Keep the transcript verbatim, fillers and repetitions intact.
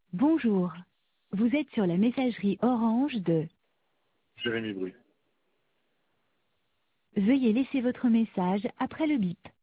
Bonjour. Vous êtes sur la messagerie orange de... Jérémy Bruy. Veuillez laisser votre message après le bip.